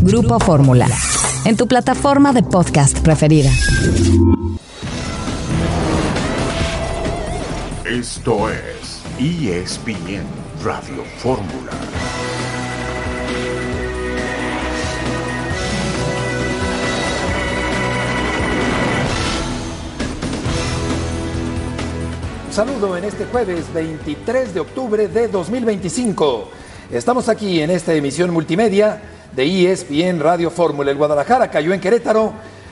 Grupo Fórmula, en tu plataforma de podcast preferida. Esto es ESPN Radio Fórmula. Saludo en este jueves 23 de octubre de 2025. Estamos aquí en esta emisión multimedia de ESPN Radio Fórmula. El Guadalajara cayó en Querétaro.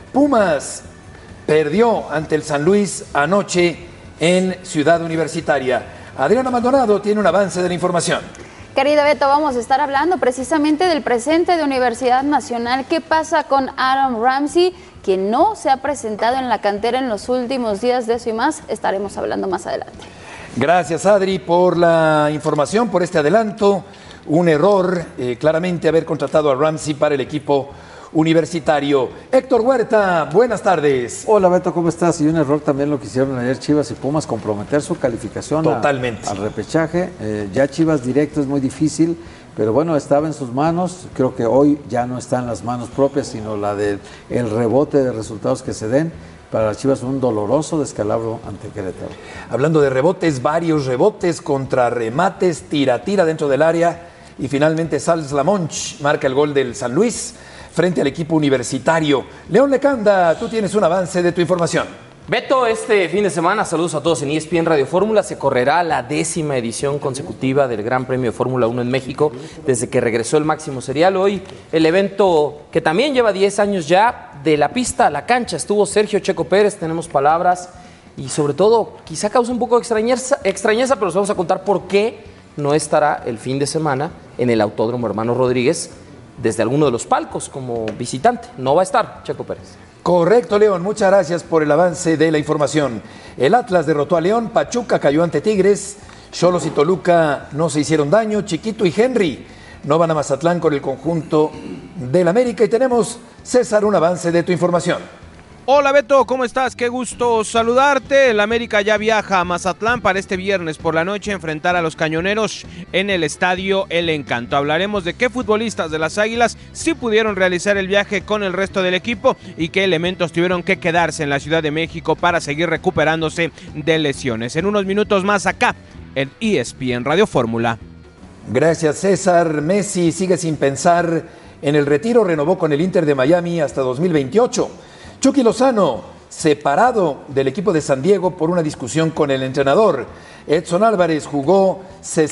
Pumas perdió ante el San Luis anoche en Ciudad Universitaria. Adriana Maldonado tiene un avance de la información. Querido Beto, vamos a estar hablando precisamente del presente de Universidad Nacional. ¿Qué pasa con Aaron Ramsey, quien no se ha presentado en la cantera en los últimos días? De eso y más estaremos hablando más adelante. Gracias, Adri, por la información, por este adelanto. Un error, claramente, haber contratado a Ramsey para el equipo universitario. Héctor Huerta, buenas tardes. Hola Beto, ¿cómo estás? Y un error también lo que hicieron ayer Chivas y Pumas, comprometer su calificación totalmente al repechaje. Ya Chivas directo es muy difícil, pero bueno, estaba en sus manos. Creo que hoy ya no está en las manos propias, sino la del rebote de resultados que se den. Para las Chivas un doloroso descalabro ante Querétaro. Hablando de rebotes, varios rebotes, contrarremates, tira dentro del área. Y finalmente Sals Lamonch marca el gol del San Luis frente al equipo universitario. León Lecanda, tú tienes un avance de tu información. Beto, este fin de semana, saludos a todos en ESPN Radio Fórmula, se correrá la 10ª edición consecutiva del Gran Premio de Fórmula 1 en México desde que regresó el máximo serial. Hoy el evento que también lleva 10 años ya, de la pista a la cancha, estuvo Sergio Checo Pérez, tenemos palabras y sobre todo quizá causa un poco de extrañeza, pero os vamos a contar por qué no estará el fin de semana en el Autódromo Hermano Rodríguez desde alguno de los palcos como visitante. No va a estar Checo Pérez. Correcto, León. Muchas gracias por el avance de la información. El Atlas derrotó a León, Pachuca cayó ante Tigres, Xolos y Toluca no se hicieron daño, Chiquito y Henry no van a Mazatlán con el conjunto del América. Y tenemos, César, un avance de tu información. Hola Beto, ¿cómo estás? Qué gusto saludarte. El América ya viaja a Mazatlán para este viernes por la noche enfrentar a los Cañoneros en el Estadio El Encanto. Hablaremos de qué futbolistas de las Águilas sí pudieron realizar el viaje con el resto del equipo y qué elementos tuvieron que quedarse en la Ciudad de México para seguir recuperándose de lesiones. En unos minutos más acá en ESPN Radio Fórmula. Gracias, César. Messi sigue sin pensar en el retiro, renovó con el Inter de Miami hasta 2028. Chucky Lozano, separado del equipo de San Diego por una discusión con el entrenador. Edson Álvarez jugó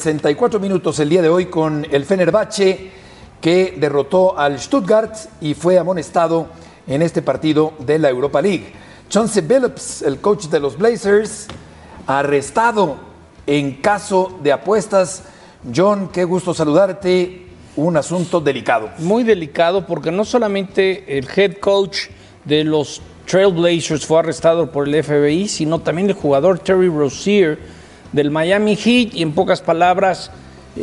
64 minutos el día de hoy con el Fenerbahce, que derrotó al Stuttgart y fue amonestado en este partido de la Europa League. Chauncey Billups, el coach de los Blazers, arrestado en caso de apuestas. John, qué gusto saludarte. Un asunto delicado. Muy delicado, porque no solamente el head coach de los Trail Blazers fue arrestado por el FBI, sino también el jugador Terry Rozier del Miami Heat, y en pocas palabras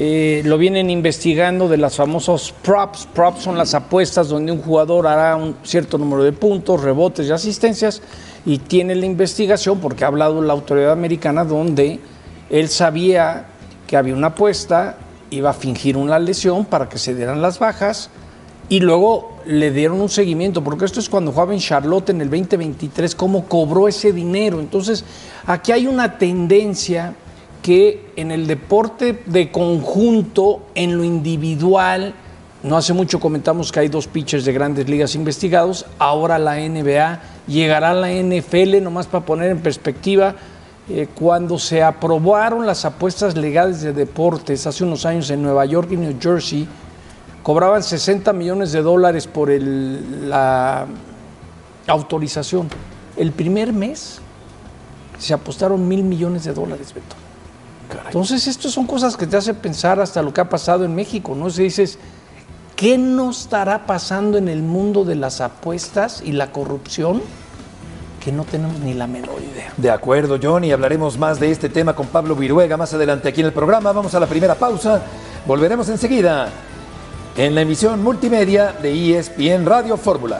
lo vienen investigando de las famosas props. Props son las apuestas donde un jugador hará un cierto número de puntos, rebotes y asistencias, y tiene la investigación porque ha hablado la autoridad americana donde él sabía que había una apuesta, iba a fingir una lesión para que se dieran las bajas, y luego le dieron un seguimiento, porque esto es cuando jugaba en Charlotte en el 2023, cómo cobró ese dinero. Entonces, aquí hay una tendencia que en el deporte de conjunto, en lo individual, no hace mucho comentamos que hay 2 pitchers de grandes ligas investigados, ahora la NBA, llegará la NFL, nomás para poner en perspectiva, cuando se aprobaron las apuestas legales de deportes hace unos años en Nueva York y New Jersey, cobraban $60 millones por la autorización. El primer mes se apostaron $1,000 millones, Beto. Caray. Entonces, estas son cosas que te hacen pensar hasta lo que ha pasado en México, ¿no? Si dices, ¿qué nos estará pasando en el mundo de las apuestas y la corrupción? Que no tenemos ni la menor idea. De acuerdo, John, y hablaremos más de este tema con Pablo Viruega más adelante aquí en el programa. Vamos a la primera pausa. Volveremos enseguida en la emisión multimedia de ESPN Radio Fórmula.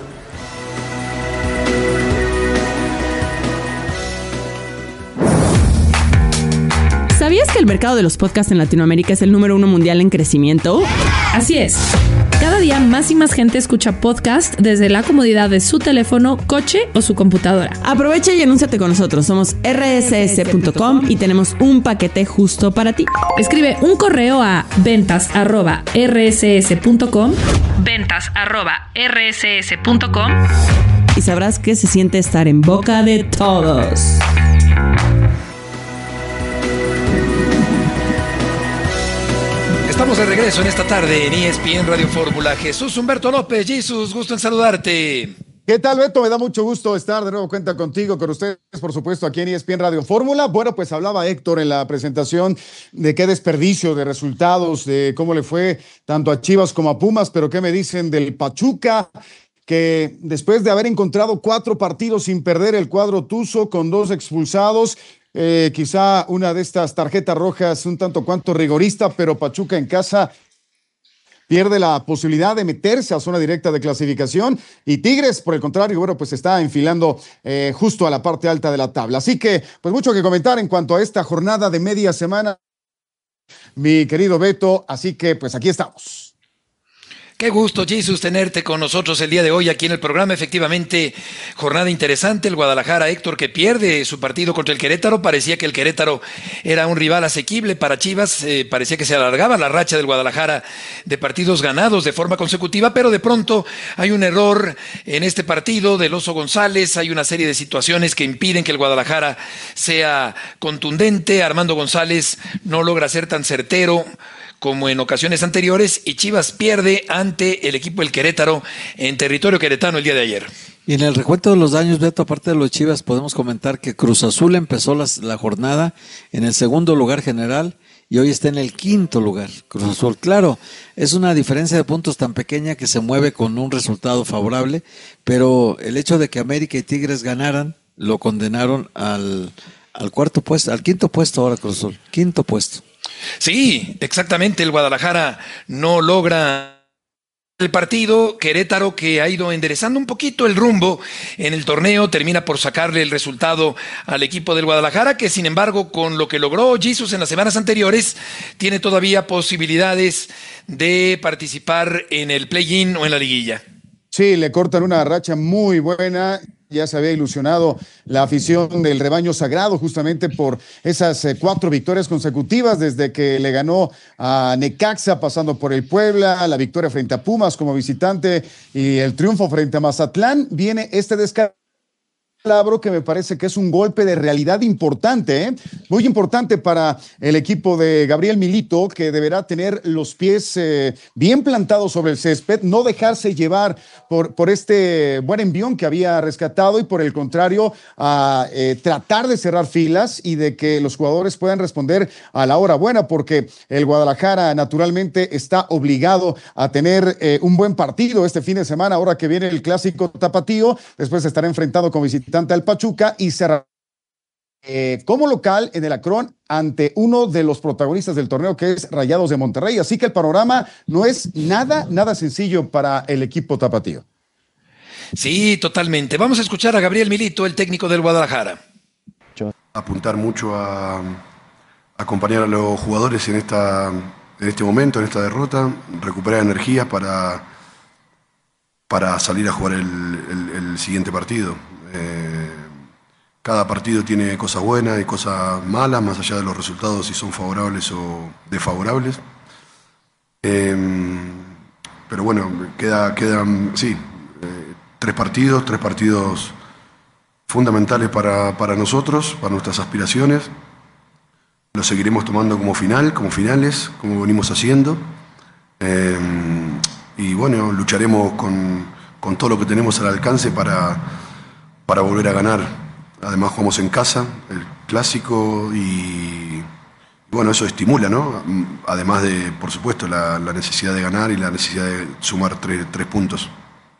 ¿Sabías que el mercado de los podcasts en Latinoamérica es el número 1 mundial en crecimiento? Así es. Cada Cada día más y más gente escucha podcast desde la comodidad de su teléfono, coche o su computadora. Aprovecha y anúnciate con nosotros. Somos rss.com y tenemos un paquete justo para ti. Escribe un correo a ventas@rss.com, ventas@rss.com, y sabrás que se siente estar en boca de todos. Estamos de regreso en esta tarde en ESPN Radio Fórmula. Jesús Humberto López, Jesús, gusto en saludarte. ¿Qué tal, Beto? Me da mucho gusto estar de nuevo cuenta contigo, con ustedes, por supuesto, aquí en ESPN Radio Fórmula. Bueno, pues hablaba Héctor en la presentación de qué desperdicio de resultados, de cómo le fue tanto a Chivas como a Pumas, pero qué me dicen del Pachuca, que después de haber encontrado 4 partidos sin perder el cuadro tuzo con 2 expulsados, quizá una de estas tarjetas rojas un tanto cuanto rigorista, pero Pachuca en casa pierde la posibilidad de meterse a zona directa de clasificación, y Tigres, por el contrario, bueno, pues está enfilando justo a la parte alta de la tabla. Así que, pues mucho que comentar en cuanto a esta jornada de media semana, mi querido Beto, así que pues aquí estamos. Qué gusto, Jesús, tenerte con nosotros el día de hoy aquí en el programa. Efectivamente, jornada interesante. El Guadalajara, Héctor, que pierde su partido contra el Querétaro. Parecía que el Querétaro era un rival asequible para Chivas. Parecía que se alargaba la racha del Guadalajara de partidos ganados de forma consecutiva, pero de pronto hay un error en este partido del Oso González. Hay una serie de situaciones que impiden que el Guadalajara sea contundente. Armando González no logra ser tan certero como en ocasiones anteriores, y Chivas pierde ante el equipo del Querétaro en territorio queretano el día de ayer. Y en el recuento de los daños, Beto, aparte de los Chivas, podemos comentar que Cruz Azul empezó la jornada en el segundo lugar general y hoy está en el quinto lugar. Cruz Azul, claro, es una diferencia de puntos tan pequeña que se mueve con un resultado favorable, pero el hecho de que América y Tigres ganaran lo condenaron al cuarto puesto, al quinto puesto ahora Cruz Azul, quinto puesto. Sí, exactamente, el Guadalajara no logra el partido. Querétaro, que ha ido enderezando un poquito el rumbo en el torneo, termina por sacarle el resultado al equipo del Guadalajara, que sin embargo, con lo que logró Jesús en las semanas anteriores, tiene todavía posibilidades de participar en el play-in o en la liguilla. Sí, le cortan una racha muy buena. Ya se había ilusionado la afición del rebaño sagrado justamente por esas 4 victorias consecutivas desde que le ganó a Necaxa, pasando por el Puebla, la victoria frente a Pumas como visitante y el triunfo frente a Mazatlán. Viene este descalabro que me parece que es un golpe de realidad importante, muy importante para el equipo de Gabriel Milito, que deberá tener los pies bien plantados sobre el césped, no dejarse llevar por este buen envión que había rescatado y por el contrario a tratar de cerrar filas y de que los jugadores puedan responder a la hora buena, porque el Guadalajara naturalmente está obligado a tener un buen partido este fin de semana, ahora que viene el clásico tapatío. Después estará enfrentado como visitante al Pachuca y cerrará como local en el Akron ante uno de los protagonistas del torneo, que es Rayados de Monterrey. Así que el panorama no es nada sencillo para el equipo tapatío. Sí, totalmente. Vamos a escuchar a Gabriel Milito, el técnico del Guadalajara. Apuntar mucho a acompañar a los jugadores en este momento, en esta derrota, recuperar energías para salir a jugar el siguiente partido. Cada partido tiene cosas buenas y cosas malas, más allá de los resultados, si son favorables o desfavorables. Pero bueno, quedan sí, 3 partidos fundamentales para nosotros, para nuestras aspiraciones. Los seguiremos tomando como finales, como venimos haciendo. Y bueno, lucharemos con todo lo que tenemos al alcance para volver a ganar. Además jugamos en casa, el clásico, y bueno, eso estimula, ¿no? Además de, por supuesto, la necesidad de ganar y la necesidad de sumar 3 puntos.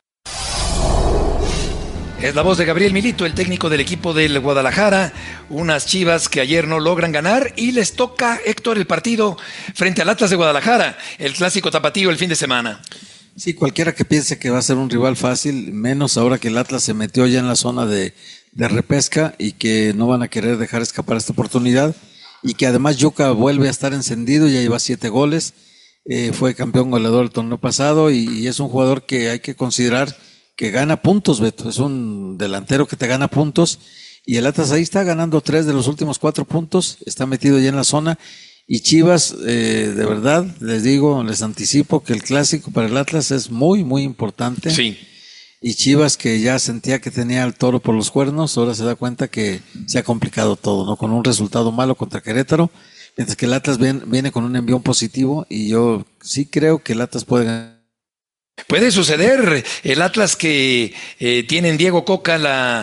Es la voz de Gabriel Milito, el técnico del equipo del Guadalajara. Unas Chivas que ayer no logran ganar y les toca, Héctor, el partido frente al Atlas de Guadalajara, el clásico tapatío el fin de semana. Sí, cualquiera que piense que va a ser un rival fácil, menos ahora que el Atlas se metió ya en la zona de repesca y que no van a querer dejar escapar esta oportunidad, y que además Yuka vuelve a estar encendido, ya lleva 7 goles. fue campeón goleador el torneo pasado y es un jugador que hay que considerar que gana puntos, Beto. Es un delantero que te gana puntos y el Atlas ahí está ganando 3 de los últimos 4 puntos, está metido ya en la zona. Y Chivas, de verdad, les digo, les anticipo que el clásico para el Atlas es muy, muy importante. Sí. Y Chivas, que ya sentía que tenía el toro por los cuernos, ahora se da cuenta que se ha complicado todo, ¿no? Con un resultado malo contra Querétaro, mientras que el Atlas viene con un envión positivo y yo sí creo que el Atlas puede ganar. Puede suceder. El Atlas que tiene en Diego Coca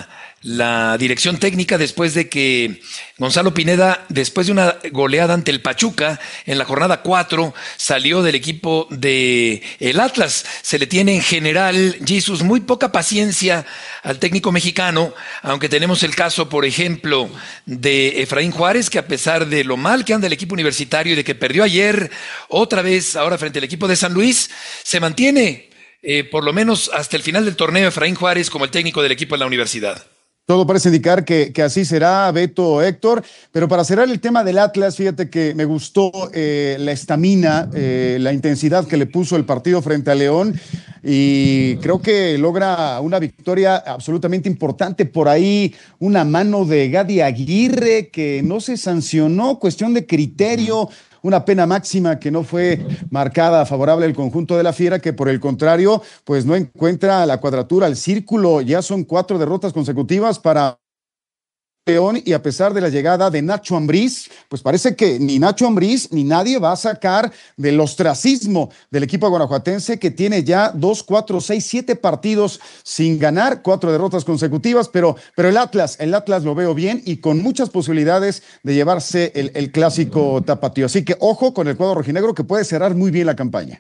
la dirección técnica después de que Gonzalo Pineda, después de una goleada ante el Pachuca en la jornada 4, salió del equipo de el Atlas. Se le tiene en general, Jesús, muy poca paciencia al técnico mexicano, aunque tenemos el caso, por ejemplo, de Efraín Juárez, que a pesar de lo mal que anda el equipo universitario y de que perdió ayer, otra vez ahora frente al equipo de San Luis, se mantiene por lo menos hasta el final del torneo Efraín Juárez como el técnico del equipo de la universidad. Todo parece indicar que así será, Beto, Héctor. Pero para cerrar el tema del Atlas, fíjate que me gustó la estamina, la intensidad que le puso el partido frente a León. Y creo que logra una victoria absolutamente importante. Por ahí una mano de Gadi Aguirre que no se sancionó, cuestión de criterio. Una pena máxima que no fue marcada favorable al conjunto de la Fiera, que por el contrario, pues no encuentra la cuadratura, el círculo. Ya son 4 derrotas consecutivas para León y a pesar de la llegada de Nacho Ambriz, pues parece que ni Nacho Ambriz ni nadie va a sacar del ostracismo del equipo guanajuatense que tiene ya 2, 4, 6, 7 partidos sin ganar, 4 derrotas consecutivas, pero el Atlas lo veo bien y con muchas posibilidades de llevarse el clásico tapatío. Así que ojo con el cuadro rojinegro que puede cerrar muy bien la campaña.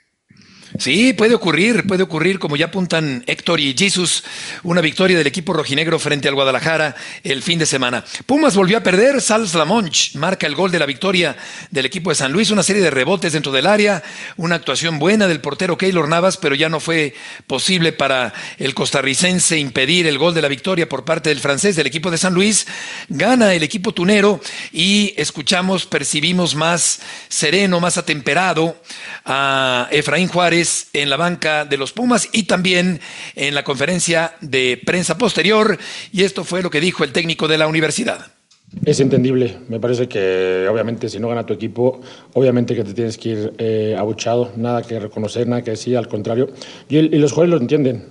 Sí, puede ocurrir, como ya apuntan Héctor y Jesús, una victoria del equipo rojinegro frente al Guadalajara el fin de semana. Pumas volvió a perder, Sals Lamonch marca el gol de la victoria del equipo de San Luis, una serie de rebotes dentro del área, una actuación buena del portero Keylor Navas, pero ya no fue posible para el costarricense impedir el gol de la victoria por parte del francés del equipo de San Luis. Gana el equipo tunero y percibimos más sereno, más atemperado a Efraín Juárez en la banca de los Pumas y también en la conferencia de prensa posterior, y esto fue lo que dijo el técnico de la universidad. Es entendible, me parece que obviamente si no gana tu equipo, obviamente que te tienes que ir abuchado, nada que reconocer, nada que decir, al contrario, y los jugadores lo entienden,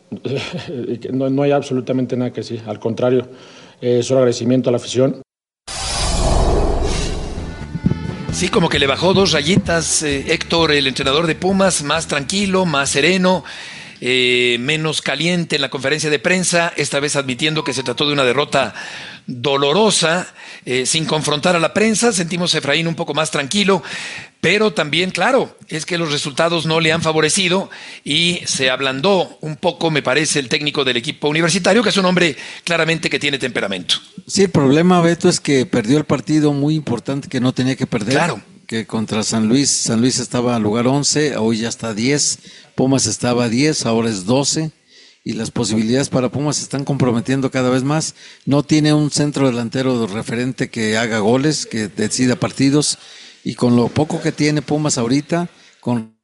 no hay absolutamente nada que decir, al contrario, solo agradecimiento a la afición. Sí, como que le bajó 2 rayitas, Héctor, el entrenador de Pumas, más tranquilo, más sereno, menos caliente en la conferencia de prensa, esta vez admitiendo que se trató de una derrota dolorosa, sin confrontar a la prensa. Sentimos a Efraín un poco más tranquilo, pero también, claro, es que los resultados no le han favorecido y se ablandó un poco, me parece, el técnico del equipo universitario, que es un hombre claramente que tiene temperamento. Sí, el problema, Beto, es que perdió el partido muy importante que no tenía que perder. Claro. Que contra San Luis estaba en lugar 11, hoy ya está 10, Pumas estaba 10, ahora es 12, y las posibilidades para Pumas se están comprometiendo cada vez más. No tiene un centro delantero referente que haga goles, que decida partidos, y con lo poco que tiene Pumas ahorita, con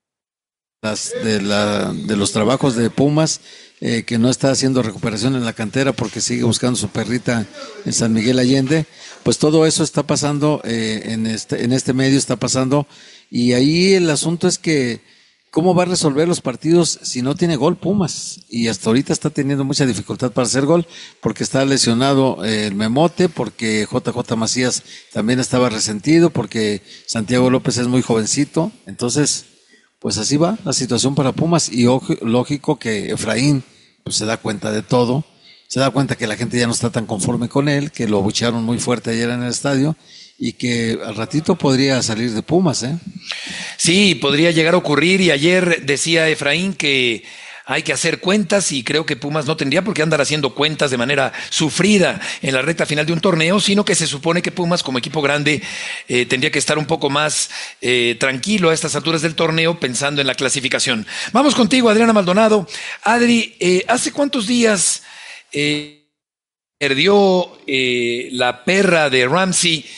de los trabajos de Pumas, que no está haciendo recuperación en la cantera porque sigue buscando su perrita en San Miguel Allende, pues todo eso está pasando en este medio está pasando, y ahí el asunto es que ¿cómo va a resolver los partidos si no tiene gol Pumas? Y hasta ahorita está teniendo mucha dificultad para hacer gol porque está lesionado el Memote, porque JJ Macías también estaba resentido, porque Santiago López es muy jovencito. Entonces, pues así va la situación para Pumas, y lógico que Efraín pues se da cuenta de todo, se da cuenta que la gente ya no está tan conforme con él, que lo abuchearon muy fuerte ayer en el estadio y que al ratito podría salir de Pumas, ¿eh? Sí, podría llegar a ocurrir, y ayer decía Efraín que hay que hacer cuentas, y creo que Pumas no tendría por qué andar haciendo cuentas de manera sufrida en la recta final de un torneo, sino que se supone que Pumas como equipo grande tendría que estar un poco más tranquilo a estas alturas del torneo pensando en la clasificación. Vamos contigo, Adriana Maldonado. Adri, ¿hace cuántos días perdió la perra de Ramsey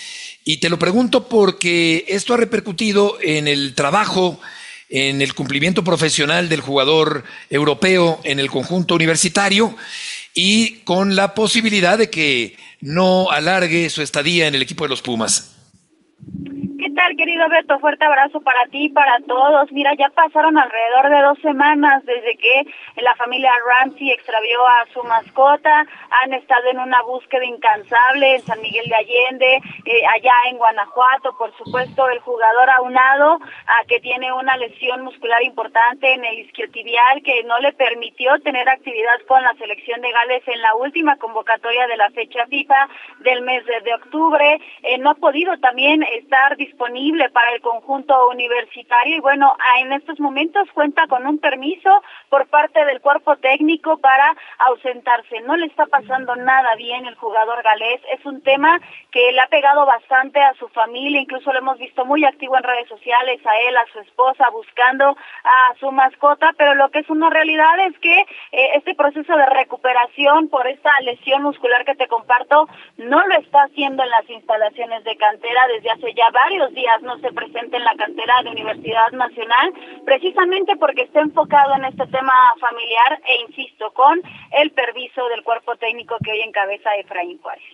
Y te lo pregunto porque esto ha repercutido en el trabajo, en el cumplimiento profesional del jugador europeo en el conjunto universitario y con la posibilidad de que no alargue su estadía en el equipo de los Pumas. ¿Qué tal, querido Beto? Fuerte abrazo para ti y para todos. Mira, ya pasaron alrededor de 2 semanas desde que la familia Ramsey extravió a su mascota. Han estado en una búsqueda incansable en San Miguel de Allende, allá en Guanajuato. Por supuesto, el jugador aunado a que tiene una lesión muscular importante en el isquiotibial que no le permitió tener actividad con la selección de Gales en la última convocatoria de la fecha FIFA del mes de octubre. No ha podido también estar disponible para el conjunto universitario y bueno, en estos momentos cuenta con un permiso por parte del cuerpo técnico para ausentarse. No le está pasando nada bien el jugador galés, es un tema que le ha pegado bastante a su familia, incluso lo hemos visto muy activo en redes sociales, a él, a su esposa, buscando a su mascota, pero lo que es una realidad es que este proceso de recuperación por esta lesión muscular que te comparto, no lo está haciendo en las instalaciones de cantera desde hace ya varios días, no se presenta en la cantera de Universidad Nacional, precisamente porque está enfocado en este tema familiar e insisto, con el permiso del cuerpo técnico que hoy encabeza Efraín Juárez.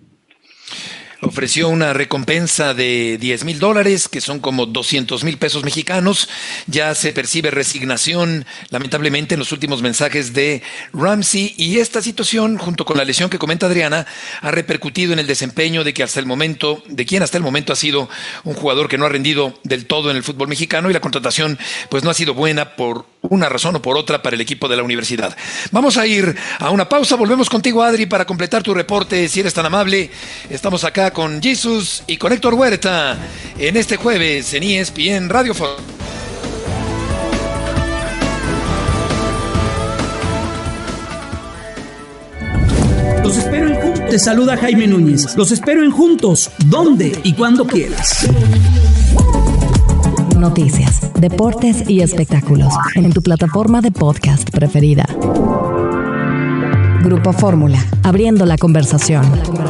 Ofreció una recompensa de $10,000, que son como 200,000 pesos mexicanos. Ya se percibe resignación, lamentablemente, en los últimos mensajes de Ramsey. Y esta situación, junto con la lesión que comenta Adriana, ha repercutido en el desempeño de quien hasta el momento ha sido un jugador que no ha rendido del todo en el fútbol mexicano, y la contratación pues no ha sido buena por una razón o por otra para el equipo de la universidad. Vamos a ir a una pausa. Volvemos contigo, Adri, para completar tu reporte, si eres tan amable. Estamos acá con Jesus y con Héctor Huerta en este jueves en ESPN Radio Fórmula. Los espero en Juntos. Te saluda Jaime Núñez. Los espero en Juntos, donde y cuando quieras. Noticias, deportes y espectáculos en tu plataforma de podcast preferida. Grupo Fórmula, abriendo la conversación.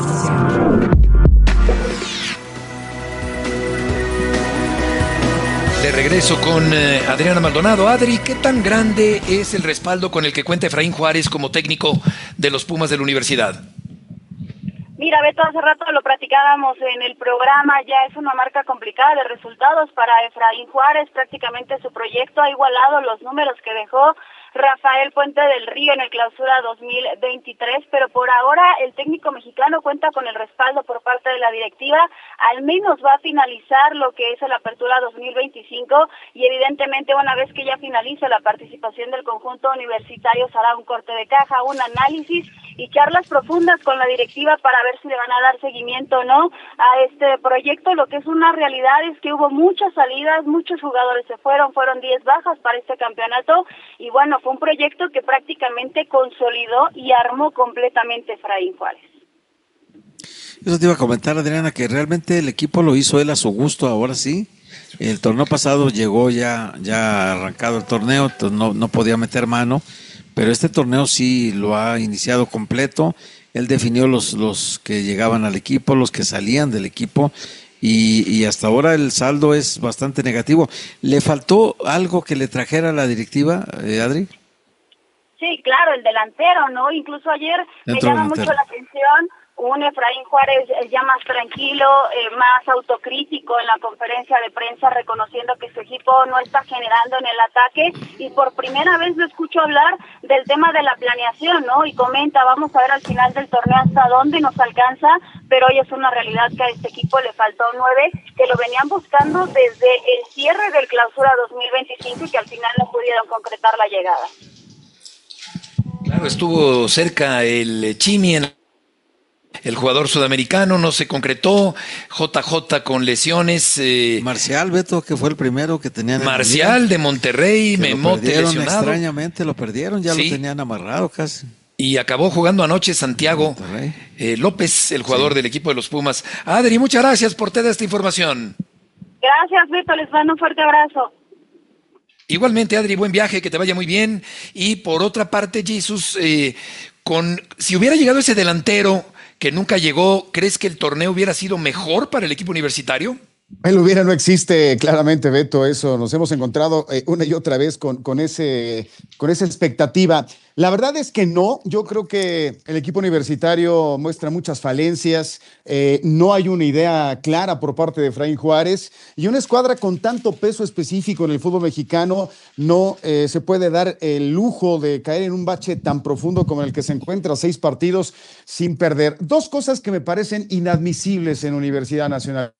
De regreso con Adriana Maldonado. Adri, ¿qué tan grande es el respaldo con el que cuenta Efraín Juárez como técnico de los Pumas de la Universidad? Mira, Beto, hace rato lo platicábamos en el programa, ya es una marca complicada de resultados para Efraín Juárez. Prácticamente su proyecto ha igualado los números que dejó Rafael Puente del Río en el Clausura 2023, pero por ahora el técnico mexicano cuenta con el respaldo por parte de la directiva, al menos va a finalizar lo que es el Apertura 2025 y evidentemente una vez que ya finalice la participación del conjunto universitario se hará un corte de caja, un análisis y charlas profundas con la directiva para ver si le van a dar seguimiento o no a este proyecto. Lo que es una realidad es que hubo muchas salidas, muchos jugadores se fueron 10 bajas para este campeonato y bueno, fue un proyecto que prácticamente consolidó y armó completamente Efraín Juárez. Eso te iba a comentar, Adriana, que realmente el equipo lo hizo él a su gusto, ahora sí. El torneo pasado llegó ya arrancado el torneo, entonces no podía meter mano, pero este torneo sí lo ha iniciado completo. Él definió los que llegaban al equipo, los que salían del equipo, y hasta ahora el saldo es bastante negativo. ¿Le faltó algo que le trajera la directiva, Adri? Sí, claro, el delantero, ¿no? Incluso ayer me llama mucho la atención un Efraín Juárez ya más tranquilo, más autocrítico en la conferencia de prensa, reconociendo que su equipo no está generando en el ataque, y por primera vez lo escucho hablar del tema de la planeación, ¿no? Y comenta, vamos a ver al final del torneo hasta dónde nos alcanza, pero hoy es una realidad que a este equipo le faltó 9, que lo venían buscando desde el cierre del Clausura 2025 y que al final no pudieron concretar la llegada. Claro, estuvo cerca el Chimi en el jugador sudamericano, no se concretó. JJ con lesiones. Marcial, Beto, que fue el primero que tenían. Marcial de Monterrey, Memote lesionado. Extrañamente lo perdieron, ya sí. Lo tenían amarrado casi. Y acabó jugando anoche Santiago López, el jugador del equipo de los Pumas. Adri, muchas gracias por toda esta información. Gracias, Beto, les mando un fuerte abrazo. Igualmente, Adri, buen viaje, que te vaya muy bien. Y por otra parte, Jesús, si hubiera llegado ese delantero que nunca llegó, ¿crees que el torneo hubiera sido mejor para el equipo universitario? El hubiera no existe, claramente, Beto, eso. Nos hemos encontrado una y otra vez con esa expectativa. La verdad es que no. Yo creo que el equipo universitario muestra muchas falencias. No hay una idea clara por parte de Efraín Juárez. Y una escuadra con tanto peso específico en el fútbol mexicano no se puede dar el lujo de caer en un bache tan profundo como el que se encuentra 6 partidos sin perder. 2 cosas que me parecen inadmisibles en Universidad Nacional.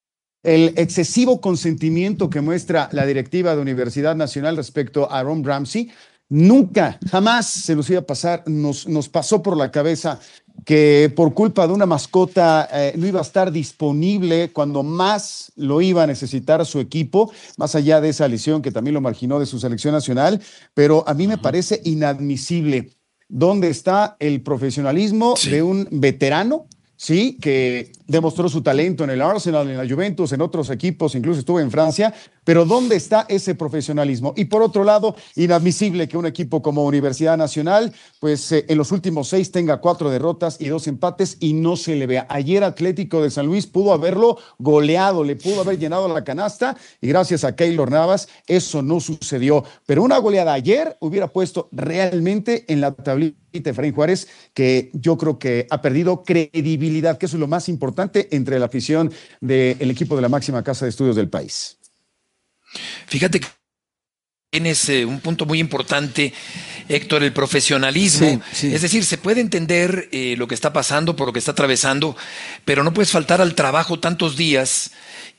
El excesivo consentimiento que muestra la directiva de Universidad Nacional respecto a Aaron Ramsey. Nunca, jamás se nos iba a pasar, nos pasó por la cabeza que por culpa de una mascota no iba a estar disponible cuando más lo iba a necesitar su equipo, más allá de esa lesión que también lo marginó de su selección nacional, pero a mí me parece inadmisible. ¿Dónde está el profesionalismo de un veterano? Sí, que demostró su talento en el Arsenal, en la Juventus, en otros equipos, incluso estuvo en Francia, pero ¿dónde está ese profesionalismo? Y por otro lado, inadmisible que un equipo como Universidad Nacional, pues en los últimos 6 tenga 4 derrotas y 2 empates y no se le vea. Ayer Atlético de San Luis pudo haberlo goleado, le pudo haber llenado la canasta y gracias a Keylor Navas eso no sucedió. Pero una goleada ayer hubiera puesto realmente en la tablita Efraín Juárez, que yo creo que ha perdido credibilidad, que eso es lo más importante entre la afición del equipo de la máxima casa de estudios del país. Fíjate que tienes un punto muy importante, Héctor, el profesionalismo. Sí. Es decir, se puede entender lo que está pasando, por lo que está atravesando, pero no puedes faltar al trabajo tantos días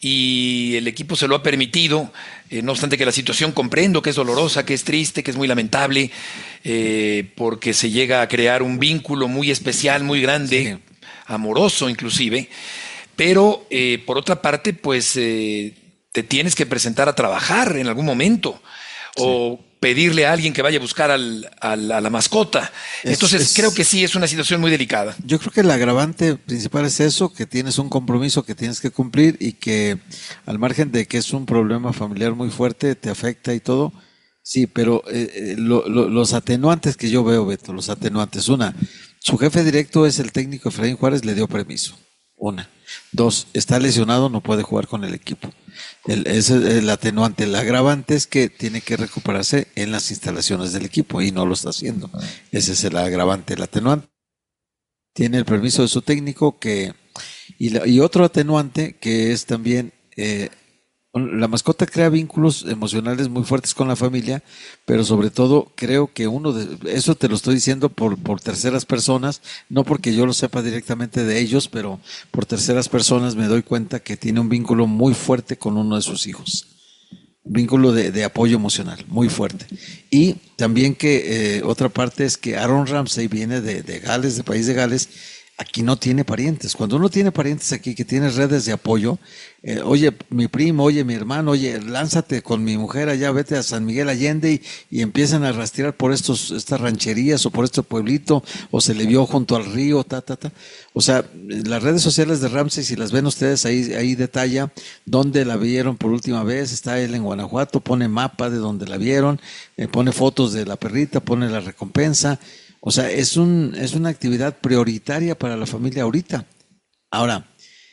y el equipo se lo ha permitido, no obstante que la situación comprendo que es dolorosa, que es triste, que es muy lamentable, porque se llega a crear un vínculo muy especial, muy grande, amoroso inclusive, pero por otra parte, pues te tienes que presentar a trabajar en algún momento o pedirle a alguien que vaya a buscar a la mascota. Entonces creo que sí es una situación muy delicada. Yo creo que el agravante principal es eso, que tienes un compromiso que tienes que cumplir y que al margen de que es un problema familiar muy fuerte, te afecta y todo, sí, pero los atenuantes que yo veo, Beto, los atenuantes, su jefe directo es el técnico Efraín Juárez, le dio permiso, 1. 2, está lesionado, no puede jugar con el equipo. Ese es el atenuante. El agravante es que tiene que recuperarse en las instalaciones del equipo y no lo está haciendo. Ese es el agravante. El atenuante tiene el permiso de su técnico y otro atenuante que es también la mascota crea vínculos emocionales muy fuertes con la familia, pero sobre todo creo que eso te lo estoy diciendo por terceras personas, no porque yo lo sepa directamente de ellos, pero por terceras personas me doy cuenta que tiene un vínculo muy fuerte con uno de sus hijos. Un vínculo de apoyo emocional muy fuerte. Y también que otra parte es que Aaron Ramsey viene de Gales, del país de Gales. Aquí no tiene parientes. Cuando uno tiene parientes aquí que tiene redes de apoyo, oye, mi primo, oye, mi hermano, oye, lánzate con mi mujer allá, vete a San Miguel Allende y empiezan a rastrear por estas rancherías o por este pueblito, o se le vio junto al río, O sea, las redes sociales de Ramsey, si las ven ustedes, ahí detalla dónde la vieron por última vez. Está él en Guanajuato, pone mapa de donde la vieron, pone fotos de la perrita, pone la recompensa. O sea, es una actividad prioritaria para la familia ahorita. Ahora,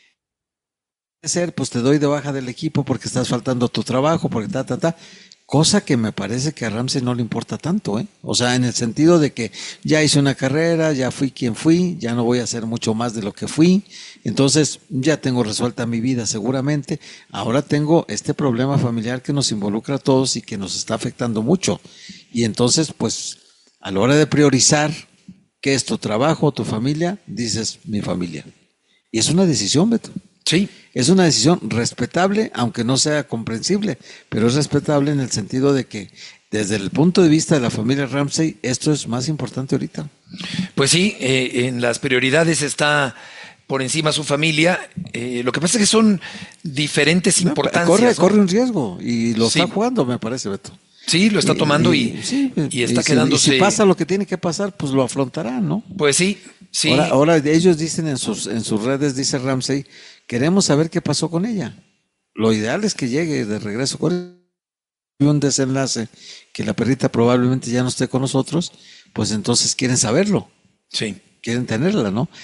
pues te doy de baja del equipo porque estás faltando a tu trabajo, porque cosa que me parece que a Ramsey no le importa tanto, ¿eh? O sea, en el sentido de que ya hice una carrera, ya fui quien fui, ya no voy a hacer mucho más de lo que fui, entonces ya tengo resuelta mi vida seguramente, ahora tengo este problema familiar que nos involucra a todos y que nos está afectando mucho. Y entonces, pues, a la hora de priorizar qué es tu trabajo, tu familia, dices mi familia. Y es una decisión, Beto. Sí. Es una decisión respetable, aunque no sea comprensible, pero es respetable en el sentido de que desde el punto de vista de la familia Ramsey, esto es más importante ahorita. Pues sí, en las prioridades está por encima su familia. Lo que pasa es que son diferentes importancias. Corre un riesgo y lo está jugando, me parece, Beto. Sí, lo está tomando y está quedándose. Y si pasa lo que tiene que pasar, pues lo afrontará, ¿no? Pues sí. Ahora ellos dicen en sus redes, dice Ramsey, queremos saber qué pasó con ella. Lo ideal es que llegue de regreso con un desenlace, que la perrita probablemente ya no esté con nosotros, pues entonces quieren saberlo. Sí. Quieren tenerla, ¿no?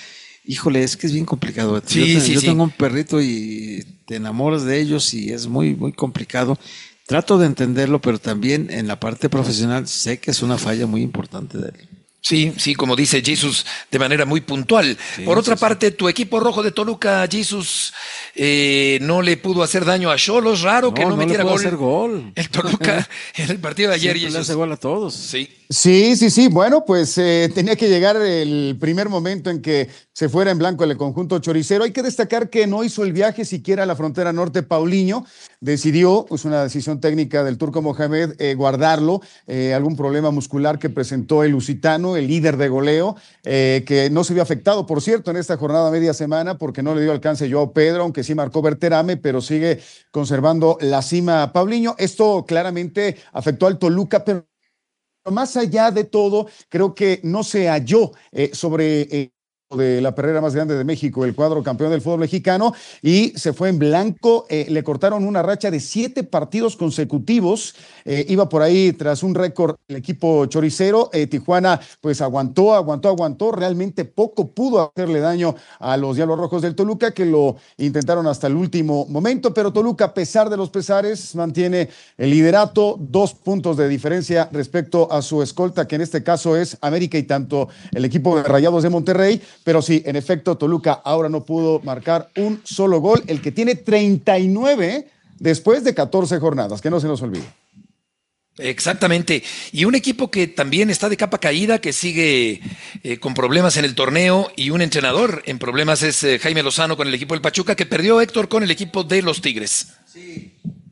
Híjole, es que es bien complicado. Sí, yo tengo un perrito y te enamoras de ellos y es muy, muy complicado. Trato de entenderlo, pero también en la parte profesional sé que es una falla muy importante de él. Sí, como dice Jesus, de manera muy puntual. Por otra parte, tu equipo rojo de Toluca, Jesus, no le pudo hacer daño a Xolos. Raro que no metiera gol. Hacer gol. El Toluca en el partido de ayer. Siempre le hace gol a todos. Sí. Sí. Bueno, pues tenía que llegar el primer momento en que se fuera en blanco el conjunto choricero. Hay que destacar que no hizo el viaje siquiera a la frontera norte. Paulinho decidió, pues una decisión técnica del turco Mohamed, guardarlo. Algún problema muscular que presentó el lusitano, el líder de goleo, que no se vio afectado, por cierto, en esta jornada media semana, porque no le dio alcance Joao Pedro, aunque sí marcó Berterame, pero sigue conservando la cima a Paulinho. Esto claramente afectó al Toluca, pero más allá de todo, creo que no se halló sobre de la perrera más grande de México, el cuadro campeón del fútbol mexicano, y se fue en blanco. Le cortaron una racha de 7 partidos consecutivos. Iba por ahí tras un récord el equipo choricero. Tijuana pues aguantó. Realmente poco pudo hacerle daño a los Diablos Rojos del Toluca, que lo intentaron hasta el último momento, pero Toluca, a pesar de los pesares, mantiene el liderato, 2 puntos de diferencia respecto a su escolta, que en este caso es América y tanto el equipo de Rayados de Monterrey. Pero sí, en efecto, Toluca ahora no pudo marcar un solo gol, el que tiene 39 después de 14 jornadas, que no se nos olvide. Exactamente, y un equipo que también está de capa caída, que sigue con problemas en el torneo, y un entrenador en problemas es Jaime Lozano con el equipo del Pachuca, que perdió, Héctor, con el equipo de los Tigres. Sí,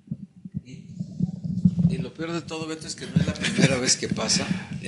y lo peor de todo, Beto, es que no es la primera vez que pasa,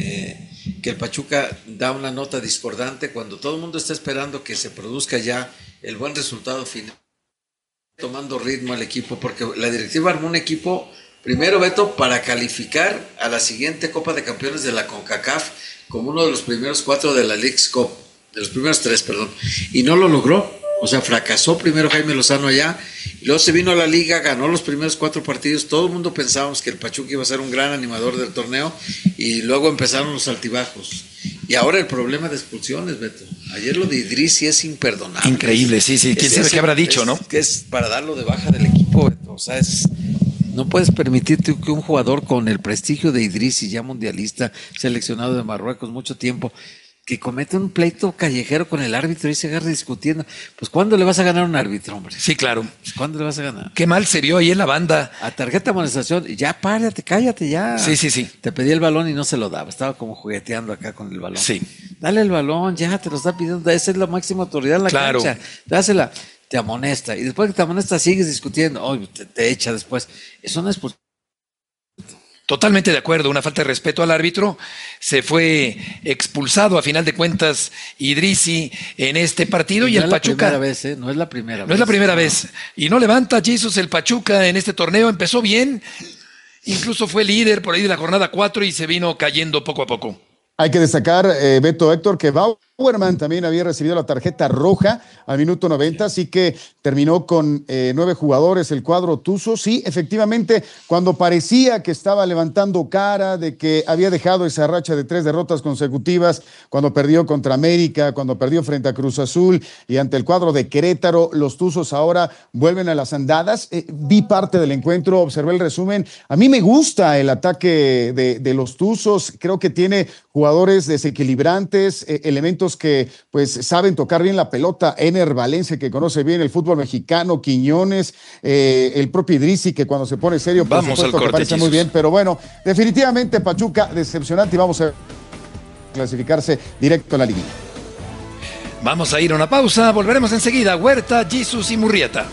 que el Pachuca da una nota discordante cuando todo el mundo está esperando que se produzca ya el buen resultado final, tomando ritmo al equipo, porque la directiva armó un equipo, primero, Beto, para calificar a la siguiente Copa de Campeones de la CONCACAF como uno de los primeros 4 de la Leagues Cup, de los primeros 3, perdón, y no lo logró. O sea, fracasó primero Jaime Lozano allá, y luego se vino a la liga, ganó los primeros 4 partidos. Todo el mundo pensábamos que el Pachuca iba a ser un gran animador del torneo, y luego empezaron los altibajos. Y ahora el problema de expulsiones, Beto. Ayer lo de Idrissi es imperdonable. Increíble, sí. ¿Quién sabe qué habrá dicho, no? Que es para darlo de baja del equipo, Beto. O sea, no puedes permitirte que un jugador con el prestigio de Idrissi, ya mundialista, seleccionado de Marruecos mucho tiempo, que comete un pleito callejero con el árbitro y se agarra discutiendo. Pues, ¿cuándo le vas a ganar a un árbitro, hombre? Sí, claro. ¿Cuándo le vas a ganar? Qué mal se vio ahí en la banda. A tarjeta de amonestación, ya párate, cállate ya. Sí. Te pedí el balón y no se lo daba, estaba como jugueteando acá con el balón. Sí. Dale el balón, ya te lo está pidiendo, esa es la máxima autoridad en la cancha. Dásela, te amonesta, y después que te amonesta sigues discutiendo, te echa después. Eso no es por... Totalmente de acuerdo, una falta de respeto al árbitro. Se fue expulsado a final de cuentas Idrissi en este partido, y el Pachuca... No es la primera vez. No es la primera vez. Y no levanta Jesus el Pachuca en este torneo. Empezó bien, incluso fue líder por ahí de la jornada 4 y se vino cayendo poco a poco. Hay que destacar, Beto, Héctor, que Bauerman también había recibido la tarjeta roja al minuto 90, así que terminó con 9 jugadores el cuadro tuzo. Sí, efectivamente, cuando parecía que estaba levantando cara de que había dejado esa racha de 3 derrotas consecutivas, cuando perdió contra América, cuando perdió frente a Cruz Azul y ante el cuadro de Querétaro, los tuzos ahora vuelven a las andadas. Vi parte del encuentro, observé el resumen. A mí me gusta el ataque de los tuzos, creo que tiene jugadores desequilibrantes, elementos que pues saben tocar bien la pelota. Ener Valencia, que conoce bien el fútbol mexicano, Quiñones, el propio Idrissi, que cuando se pone serio, por vamos supuesto, al corte, que parece muy bien, pero bueno, definitivamente Pachuca decepcionante, y vamos a clasificarse directo a la liguilla. Vamos a ir a una pausa, volveremos enseguida. Huerta, Jesus y Murrieta.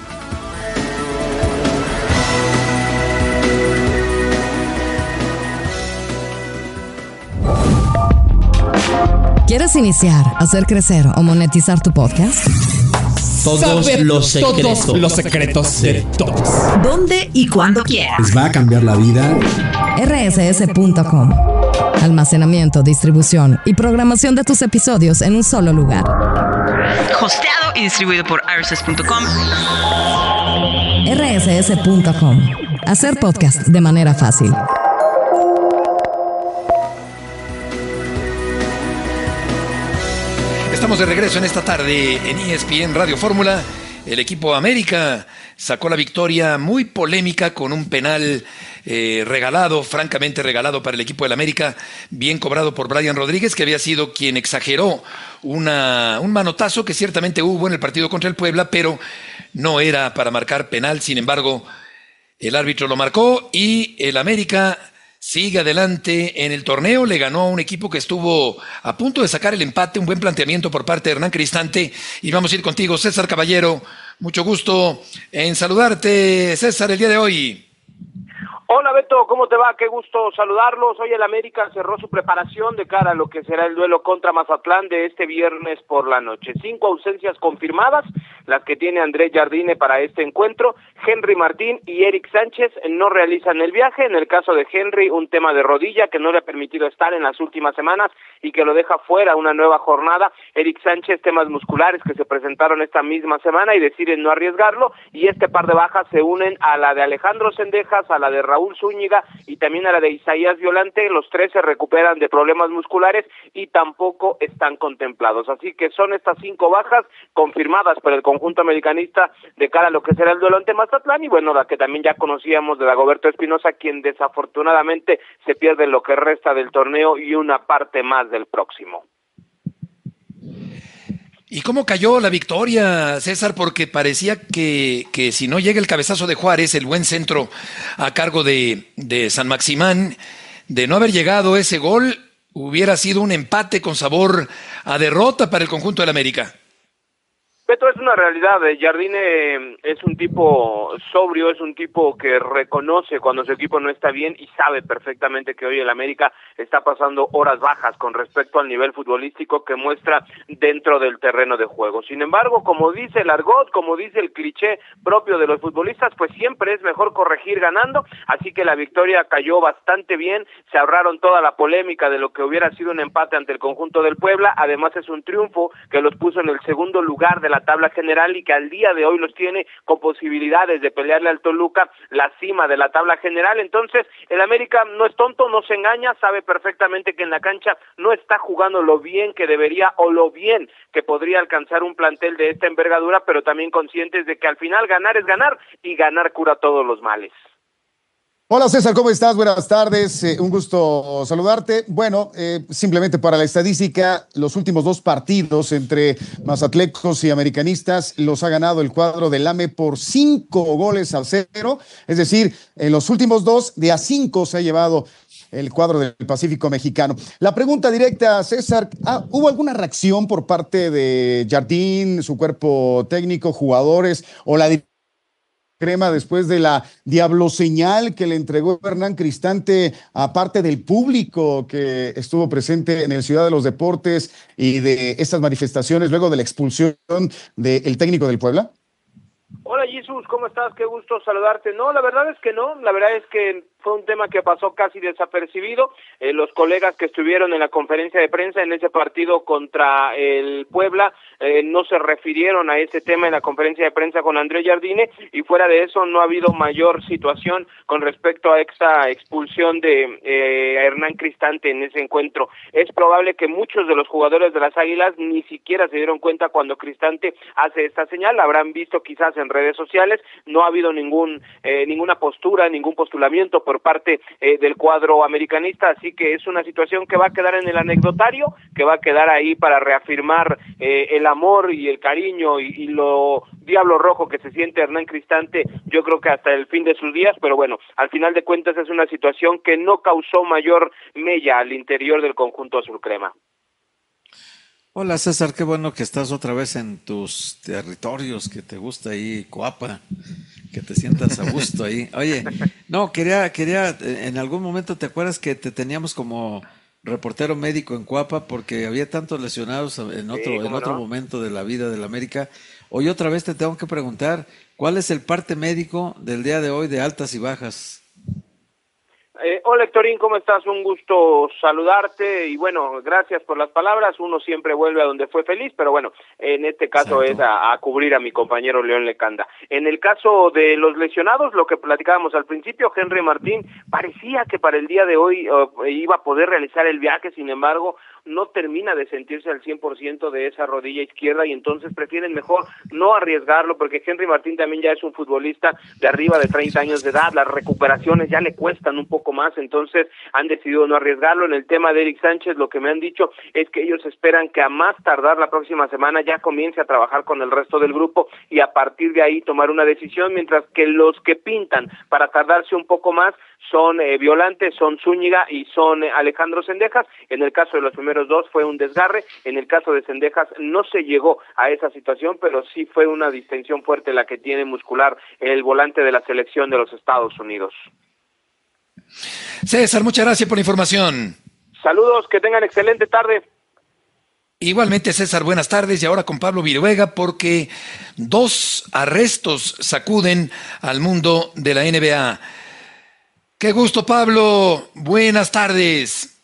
¿Quieres iniciar, hacer crecer o monetizar tu podcast? Todos los secretos de todos. ¿Dónde y cuándo quieras? Les va a cambiar la vida. rss.com. Almacenamiento, distribución y programación de tus episodios en un solo lugar. Hosteado y distribuido por rss.com. rss.com. Hacer podcast de manera fácil. Estamos de regreso en esta tarde en ESPN Radio Fórmula. El equipo América sacó la victoria muy polémica con un penal regalado, francamente regalado para el equipo del América, bien cobrado por Brian Rodríguez, que había sido quien exageró un manotazo que ciertamente hubo en el partido contra el Puebla, pero no era para marcar penal. Sin embargo, el árbitro lo marcó y el América sigue adelante en el torneo. Le ganó a un equipo que estuvo a punto de sacar el empate. Un buen planteamiento por parte de Hernán Cristante. Y vamos a ir contigo, César Caballero. Mucho gusto en saludarte, César, el día de hoy. Hola Beto, ¿cómo te va? Qué gusto saludarlos. Hoy el América cerró su preparación de cara a lo que será el duelo contra Mazatlán de este viernes por la noche. 5 ausencias confirmadas, las que tiene Andrés Jardine para este encuentro. Henry Martín y Eric Sánchez no realizan el viaje. En el caso de Henry, un tema de rodilla que no le ha permitido estar en las últimas semanas y que lo deja fuera una nueva jornada. Eric Sánchez, temas musculares que se presentaron esta misma semana y deciden no arriesgarlo. Y este par de bajas se unen a la de Alejandro Cendejas, a la de Raúl Zúñiga y también a la de Isaías Violante. Los tres se recuperan de problemas musculares y tampoco están contemplados. Así que son estas 5 bajas confirmadas por el conjunto americanista de cara a lo que será el duelo ante Mazatlán, y bueno, la que también ya conocíamos de Dagoberto Espinosa, quien desafortunadamente se pierde lo que resta del torneo y una parte más del próximo. ¿Y cómo cayó la victoria, César? Porque parecía que si no llega el cabezazo de Juárez, el buen centro a cargo de San Maximán, de no haber llegado ese gol, hubiera sido un empate con sabor a derrota para el conjunto del América. Beto, es una realidad. Jardine es un tipo sobrio, es un tipo que reconoce cuando su equipo no está bien y sabe perfectamente que hoy el América está pasando horas bajas con respecto al nivel futbolístico que muestra dentro del terreno de juego. Sin embargo, como dice el argot, como dice el cliché propio de los futbolistas, pues siempre es mejor corregir ganando, así que la victoria cayó bastante bien, se ahorraron toda la polémica de lo que hubiera sido un empate ante el conjunto del Puebla. Además es un triunfo que los puso en el segundo lugar de la tabla general y que al día de hoy los tiene con posibilidades de pelearle al Toluca la cima de la tabla general. Entonces el América no es tonto, no se engaña, sabe perfectamente que en la cancha no está jugando lo bien que debería o lo bien que podría alcanzar un plantel de esta envergadura, pero también conscientes de que al final ganar es ganar y ganar cura todos los males. Hola César, ¿cómo estás? Buenas tardes, un gusto saludarte. Bueno, simplemente para la estadística, los últimos 2 partidos entre mazatlecos y americanistas los ha ganado el cuadro del AME por 5-0, es decir, en los últimos 2 de a 5 se ha llevado el cuadro del Pacífico mexicano. La pregunta directa, César, ¿hubo alguna reacción por parte de Jardín, su cuerpo técnico, jugadores o la Crema después de la diablo señal que le entregó Hernán Cristante a parte del público que estuvo presente en el Ciudad de los Deportes y de estas manifestaciones luego de la expulsión del técnico del Puebla? Hola Jesús, ¿cómo estás? Qué gusto saludarte. No, la verdad es que no, la verdad es que fue un tema que pasó casi desapercibido. Los colegas que estuvieron en la conferencia de prensa en ese partido contra el Puebla no se refirieron a ese tema en la conferencia de prensa con Andrés Jardine, y fuera de eso no ha habido mayor situación con respecto a esta expulsión de Hernán Cristante en ese encuentro. Es probable que muchos de los jugadores de las Águilas ni siquiera se dieron cuenta cuando Cristante hace esta señal, la habrán visto quizás en redes sociales. No ha habido ninguna postura, ningún postulamiento por parte del cuadro americanista, así que es una situación que va a quedar en el anecdotario, que va a quedar ahí para reafirmar el amor y el cariño y lo diablo rojo que se siente Hernán Cristante, yo creo que hasta el fin de sus días, pero bueno, al final de cuentas es una situación que no causó mayor mella al interior del conjunto azul crema. Hola César, qué bueno que estás otra vez en tus territorios, que te gusta ahí Coapa, que te sientas a gusto ahí. Oye, no, quería, en algún momento te acuerdas que te teníamos como reportero médico en Coapa porque había tantos lesionados en otro momento de la vida del América. Hoy otra vez te tengo que preguntar, ¿cuál es el parte médico del día de hoy de altas y bajas? Hola Héctorín, ¿cómo estás? Un gusto saludarte y bueno, gracias por las palabras. Uno siempre vuelve a donde fue feliz, pero bueno, en este caso es a cubrir a mi compañero León Lecanda. En el caso de los lesionados, lo que platicábamos al principio, Henry Martín parecía que para el día de hoy iba a poder realizar el viaje, sin embargo, no termina de sentirse al 100% de esa rodilla izquierda y entonces prefieren mejor no arriesgarlo porque Henry Martín también ya es un futbolista de arriba de 30 años de edad, las recuperaciones ya le cuestan un poco más, entonces han decidido no arriesgarlo. En el tema de Eric Sánchez, lo que me han dicho es que ellos esperan que a más tardar la próxima semana ya comience a trabajar con el resto del grupo y a partir de ahí tomar una decisión, mientras que los que pintan para tardarse un poco más son Violante, son Zúñiga y son Alejandro Cendejas. En el caso de los primeros dos fue un desgarre, en el caso de Cendejas no se llegó a esa situación, pero sí fue una distensión fuerte la que tiene muscular el volante de la selección de los Estados Unidos. César, muchas gracias por la información. Saludos, que tengan excelente tarde. Igualmente, César, buenas tardes. Y ahora con Pablo Viruega, porque 2 arrestos sacuden al mundo de la NBA. Qué gusto, Pablo. Buenas tardes.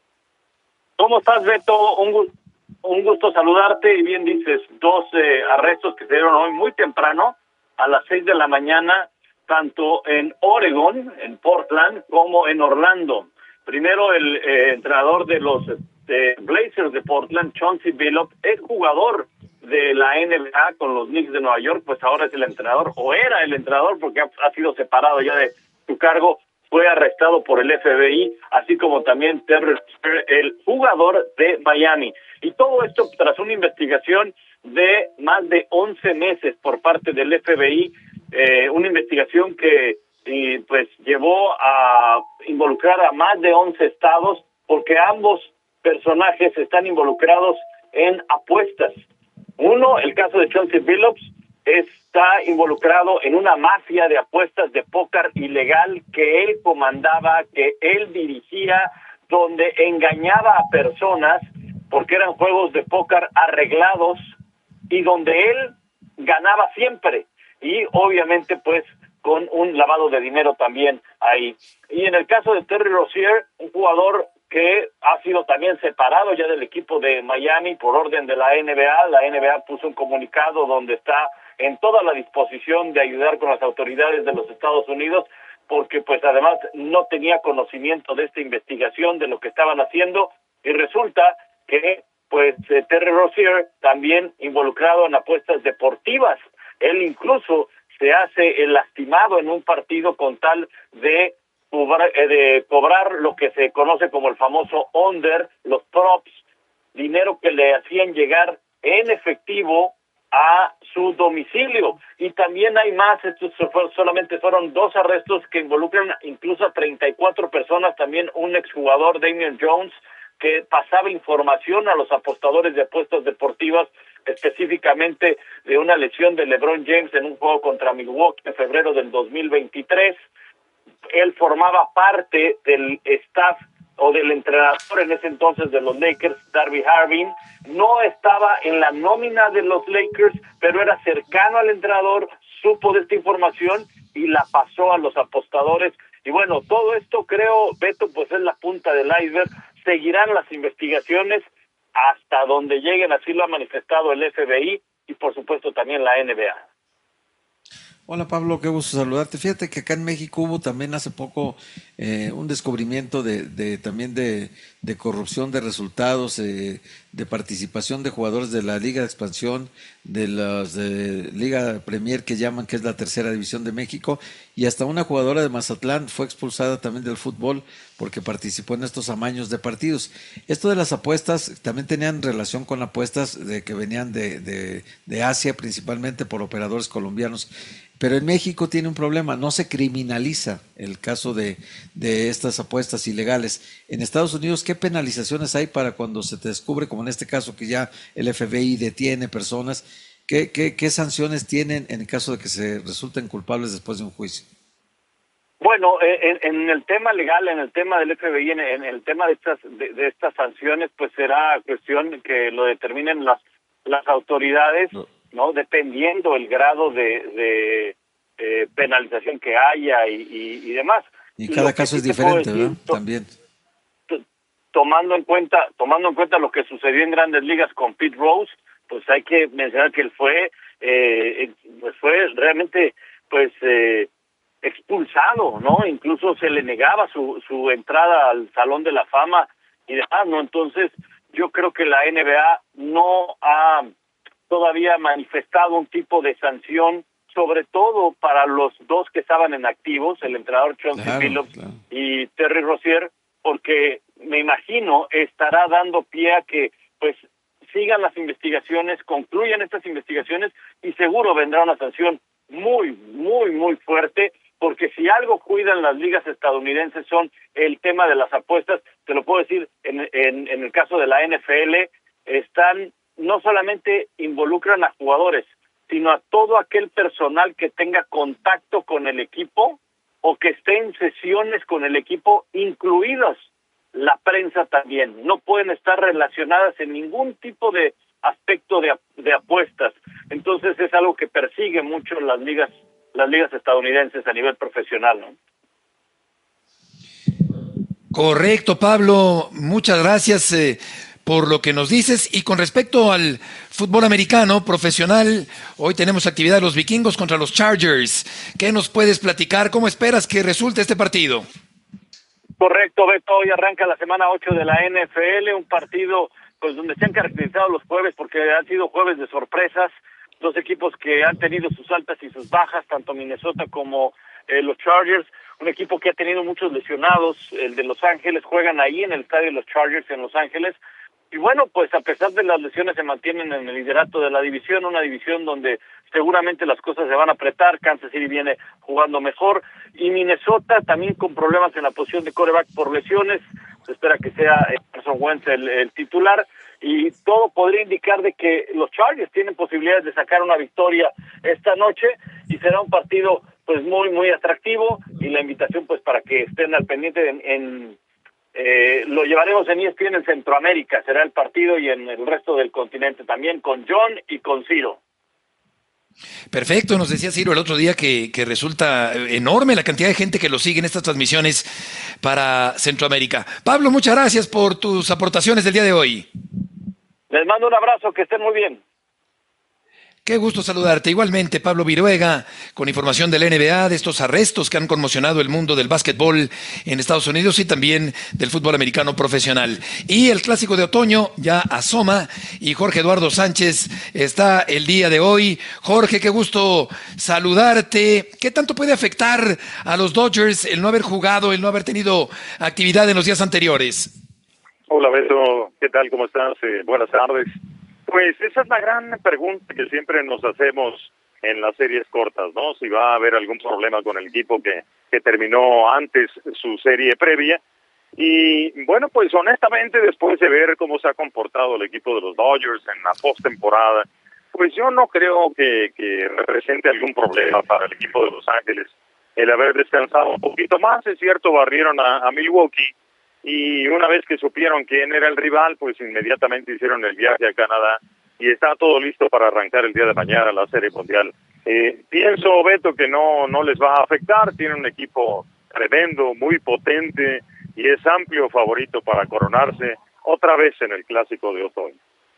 ¿Cómo estás, Beto? Un gusto saludarte. Y bien dices, 2 arrestos que se dieron hoy muy temprano, a las 6 de la mañana, tanto en Oregon, en Portland, como en Orlando. Primero, el entrenador de los Blazers de Portland, Chauncey Billups, es jugador de la NBA con los Knicks de Nueva York, pues ahora es el entrenador, o era el entrenador porque ha sido separado ya de su cargo. Fue arrestado por el FBI, así como también Terry Rozier, el jugador de Miami. Y todo esto tras una investigación de más de 11 meses por parte del FBI, una investigación que pues llevó a involucrar a más de 11 estados, porque ambos personajes están involucrados en apuestas. Uno, el caso de Chauncey Billups, está involucrado en una mafia de apuestas de póker ilegal que él comandaba, que él dirigía, donde engañaba a personas porque eran juegos de póker arreglados y donde él ganaba siempre y obviamente pues con un lavado de dinero también ahí. Y en el caso de Terry Rozier, un jugador que ha sido también separado ya del equipo de Miami por orden de la NBA. La NBA puso un comunicado donde está en toda la disposición de ayudar con las autoridades de los Estados Unidos, porque pues además no tenía conocimiento de esta investigación, de lo que estaban haciendo, y resulta que pues Terry Rozier también involucrado en apuestas deportivas. Él incluso se hace el lastimado en un partido con tal de cobrar lo que se conoce como el famoso under, los props, dinero que le hacían llegar en efectivo a su domicilio. Y también hay más, estos solamente fueron 2 arrestos que involucran incluso a 34 personas, también un exjugador, Damian Jones, que pasaba información a los apostadores de apuestas deportivas, específicamente de una lesión de LeBron James en un juego contra Milwaukee en febrero del 2023. Él formaba parte del staff o del entrenador en ese entonces de los Lakers, Darby Harvin. No estaba en la nómina de los Lakers, pero era cercano al entrenador, supo de esta información y la pasó a los apostadores. Y bueno, todo esto creo, Beto, pues es la punta del iceberg. Seguirán las investigaciones hasta donde lleguen, así lo ha manifestado el FBI y por supuesto también la NBA. Hola Pablo, qué gusto saludarte. Fíjate que acá en México hubo también hace poco un descubrimiento también de corrupción de resultados, de participación de jugadores de la Liga de Expansión, de las Liga Premier que llaman, que es la tercera división de México, y hasta una jugadora de Mazatlán fue expulsada también del fútbol porque participó en estos amaños de partidos. Esto de las apuestas también tenían relación con apuestas que venían de Asia, principalmente por operadores colombianos. Pero en México tiene un problema, no se criminaliza el caso de estas apuestas ilegales. En Estados Unidos, ¿qué penalizaciones hay para cuando se te descubre, como en este caso que ya el FBI detiene personas? ¿Qué sanciones tienen en el caso de que se resulten culpables después de un juicio? Bueno, en el tema legal, en el tema del FBI, en el tema de estas sanciones, pues será cuestión que lo determinen las autoridades, ¿no? Dependiendo el grado de penalización que haya y demás. Y cada caso es diferente, ¿verdad? También. Tomando en cuenta lo que sucedió en Grandes Ligas con Pete Rose, pues hay que mencionar que él fue realmente expulsado, ¿no? Incluso se le negaba su entrada al Salón de la Fama y demás, ¿no? Entonces, yo creo que la NBA no ha todavía manifestado un tipo de sanción, sobre todo para los dos que estaban en activos, el entrenador Chauncey Billups y Terry Rozier, porque me imagino estará dando pie a que pues sigan las investigaciones, concluyan estas investigaciones y seguro vendrá una sanción muy, muy, muy fuerte, porque si algo cuidan las ligas estadounidenses son el tema de las apuestas. Te lo puedo decir, en el caso de la NFL, no solamente involucran a jugadores, sino a todo aquel personal que tenga contacto con el equipo o que esté en sesiones con el equipo, incluidos la prensa también. No pueden estar relacionadas en ningún tipo de aspecto de apuestas. Entonces es algo que persigue mucho las ligas estadounidenses a nivel profesional, ¿no? Correcto, Pablo. Muchas gracias por lo que nos dices. Y con respecto al fútbol americano profesional, hoy tenemos actividad de los Vikingos contra los Chargers. ¿Qué nos puedes platicar? ¿Cómo esperas que resulte este partido? Correcto, Beto. Hoy arranca la semana 8 de la NFL, un partido pues donde se han caracterizado los jueves porque han sido jueves de sorpresas. Dos equipos que han tenido sus altas y sus bajas, tanto Minnesota como los Chargers. Un equipo que ha tenido muchos lesionados, el de Los Ángeles, juegan ahí en el estadio de los Chargers en Los Ángeles. Y bueno, pues a pesar de las lesiones se mantienen en el liderato de la división, una división donde seguramente las cosas se van a apretar. Kansas City viene jugando mejor y Minnesota también con problemas en la posición de quarterback por lesiones. Se espera que sea Carson Wentz el titular y todo podría indicar de que los Chargers tienen posibilidades de sacar una victoria esta noche y será un partido pues muy muy atractivo y la invitación pues para que estén al pendiente lo llevaremos en ESPN en Centroamérica, será el partido y en el resto del continente también con John y con Ciro. Perfecto, nos decía Ciro el otro día que resulta enorme la cantidad de gente que lo sigue en estas transmisiones para Centroamérica. Pablo, muchas gracias por tus aportaciones del día de hoy. Les mando un abrazo, que estén muy bien. Qué gusto saludarte. Igualmente, Pablo Viruega, con información del NBA, de estos arrestos que han conmocionado el mundo del básquetbol en Estados Unidos y también del fútbol americano profesional. Y el clásico de otoño ya asoma y Jorge Eduardo Sánchez está el día de hoy. Jorge, qué gusto saludarte. ¿Qué tanto puede afectar a los Dodgers el no haber jugado, el no haber tenido actividad en los días anteriores? Hola, Beto. ¿Qué tal? ¿Cómo estás? Buenas tardes. Pues esa es la gran pregunta que siempre nos hacemos en las series cortas, ¿no? Si va a haber algún problema con el equipo que terminó antes su serie previa. Y bueno, pues honestamente, después de ver cómo se ha comportado el equipo de los Dodgers en la postemporada, pues yo no creo que represente algún problema para el equipo de Los Ángeles el haber descansado un poquito más. Es cierto, barrieron a Milwaukee. Y una vez que supieron quién era el rival, pues inmediatamente hicieron el viaje a Canadá y está todo listo para arrancar el día de mañana la Serie Mundial. Pienso, Beto, que no les va a afectar. Tiene un equipo tremendo, muy potente y es amplio favorito para coronarse otra vez en el Clásico de Otoño.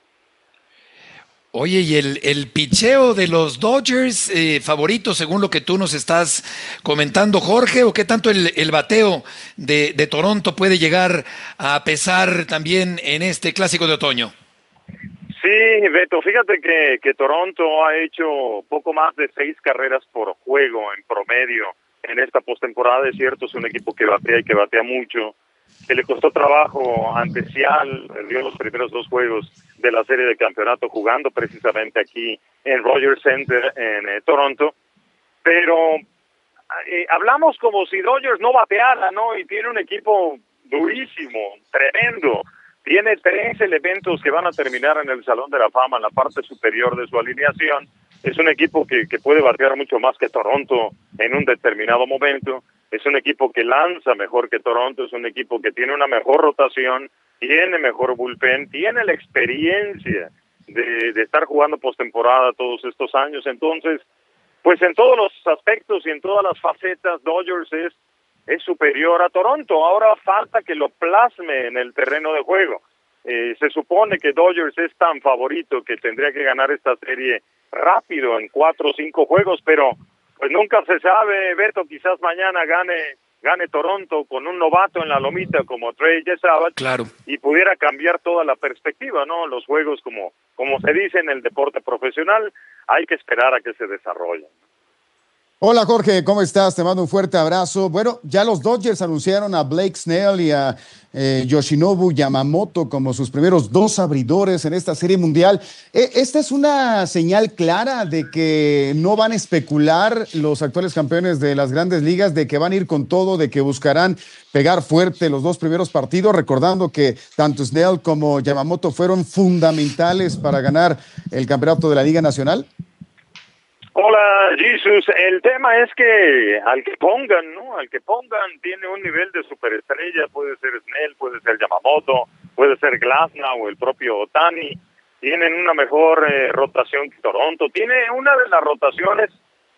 Oye, ¿y el picheo de los Dodgers favorito, según lo que tú nos estás comentando, Jorge? ¿O qué tanto el bateo de Toronto puede llegar a pesar también en este Clásico de Otoño? Sí, Beto, fíjate que Toronto ha hecho poco más de 6 carreras por juego en promedio en esta postemporada. Es cierto, es un equipo que batea y que batea mucho, que le costó trabajo ante Seattle, perdió los primeros 2 juegos de la serie de campeonato jugando precisamente aquí en Rogers Center en Toronto, pero hablamos como si Dodgers no bateara, ¿no? Y tiene un equipo durísimo, tremendo, tiene 3 elementos que van a terminar en el Salón de la Fama en la parte superior de su alineación. Es un equipo que puede batear mucho más que Toronto en un determinado momento. Es un equipo que lanza mejor que Toronto, es un equipo que tiene una mejor rotación, tiene mejor bullpen, tiene la experiencia de estar jugando postemporada todos estos años. Entonces, pues en todos los aspectos y en todas las facetas, Dodgers es es superior a Toronto. Ahora falta que lo plasme en el terreno de juego. Se supone que Dodgers es tan favorito que tendría que ganar esta serie rápido en 4 o 5 juegos, pero pues nunca se sabe, Beto. Quizás mañana gane Toronto con un novato en la lomita como Trey Savage, claro, y pudiera cambiar toda la perspectiva, ¿no? Los juegos, como se dice en el deporte profesional, hay que esperar a que se desarrollen. Hola Jorge, ¿cómo estás? Te mando un fuerte abrazo. Bueno, ya los Dodgers anunciaron a Blake Snell y a Yoshinobu Yamamoto como sus primeros 2 abridores en esta serie mundial. ¿Esta es una señal clara de que no van a especular los actuales campeones de las grandes ligas, de que van a ir con todo, de que buscarán pegar fuerte los 2 primeros partidos, recordando que tanto Snell como Yamamoto fueron fundamentales para ganar el campeonato de la Liga Nacional? Hola, Jesús. El tema es que al que pongan, ¿no? Al que pongan tiene un nivel de superestrella. Puede ser Snell, puede ser Yamamoto, puede ser Glasnow o el propio Ohtani. Tienen una mejor rotación que Toronto. Tiene una de las rotaciones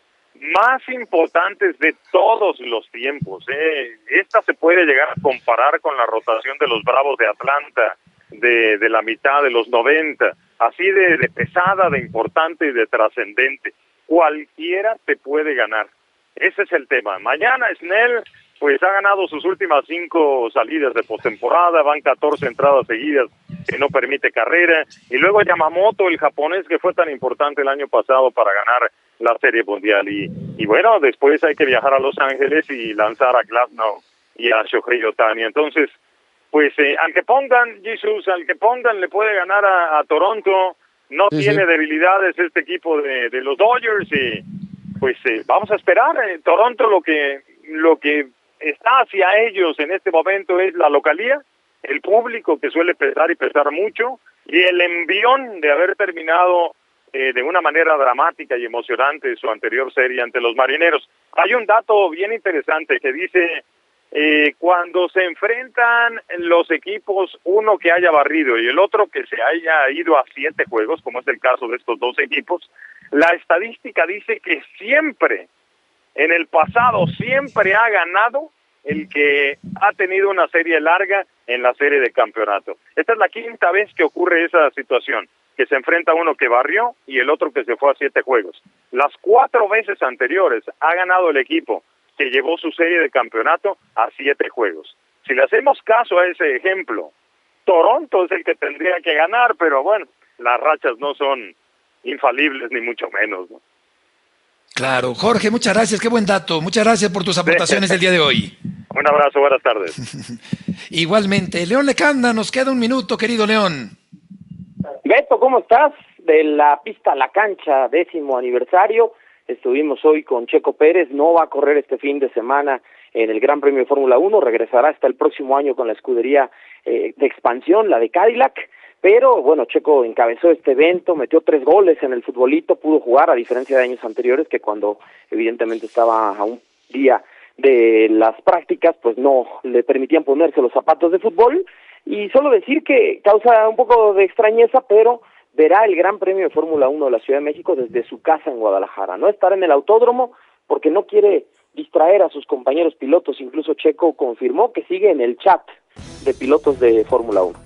más importantes de todos los tiempos. Esta se puede llegar a comparar con la rotación de los Bravos de Atlanta de la mitad de los 90. Así de pesada, de importante y de trascendente. Cualquiera te puede ganar. Ese es el tema. Mañana Snell pues ha ganado sus últimas 5 salidas de postemporada, van 14 entradas seguidas que no permite carrera, y luego Yamamoto, el japonés que fue tan importante el año pasado para ganar la Serie Mundial, y bueno, después hay que viajar a Los Ángeles y lanzar a Glasnow y a Shohei Ohtani. Entonces, pues al que pongan, Jesús, al que pongan le puede ganar a Toronto. No tiene debilidades este equipo de los Dodgers, y pues vamos a esperar. Toronto lo que está hacia ellos en este momento es la localía, el público que suele pesar y pesar mucho, y el envión de haber terminado de una manera dramática y emocionante su anterior serie ante los Marineros. Hay un dato bien interesante que dice: cuando se enfrentan los equipos, uno que haya barrido y el otro que se haya ido a 7 juegos, como es el caso de estos 2 equipos, la estadística dice que siempre, en el pasado, siempre ha ganado el que ha tenido una serie larga en la serie de campeonato. Esta es la 5ª vez que ocurre esa situación, que se enfrenta uno que barrió y el otro que se fue a 7 juegos. Las 4 veces anteriores ha ganado el equipo que llevó su serie de campeonato a 7 juegos. Si le hacemos caso a ese ejemplo, Toronto es el que tendría que ganar, pero bueno, las rachas no son infalibles ni mucho menos, ¿no? Claro. Jorge, muchas gracias, qué buen dato. Muchas gracias por tus aportaciones del día de hoy. Un abrazo, buenas tardes. Igualmente. León Lecanda, nos queda un minuto, querido León. Beto, ¿cómo estás? De la pista a la cancha, 10º aniversario. Estuvimos hoy con Checo Pérez, no va a correr este fin de semana en el Gran Premio de Fórmula 1, regresará hasta el próximo año con la escudería de expansión, la de Cadillac, pero bueno, Checo encabezó este evento, metió 3 goles en el futbolito, pudo jugar a diferencia de años anteriores que cuando evidentemente estaba a un día de las prácticas, pues no le permitían ponerse los zapatos de fútbol, y solo decir que causa un poco de extrañeza, pero verá el Gran Premio de Fórmula 1 de la Ciudad de México desde su casa en Guadalajara. No estará en el autódromo porque no quiere distraer a sus compañeros pilotos. Incluso Checo confirmó que sigue en el chat de pilotos de Fórmula 1.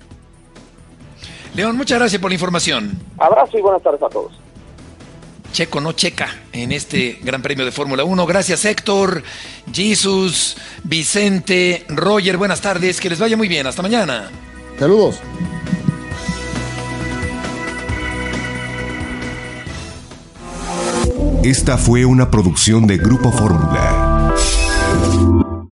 León, muchas gracias por la información. Abrazo y buenas tardes a todos. Checo no checa en este Gran Premio de Fórmula 1. Gracias, Héctor, Jesús, Vicente, Roger, buenas tardes. Que les vaya muy bien. Hasta mañana. Saludos. Esta fue una producción de Grupo Fórmula.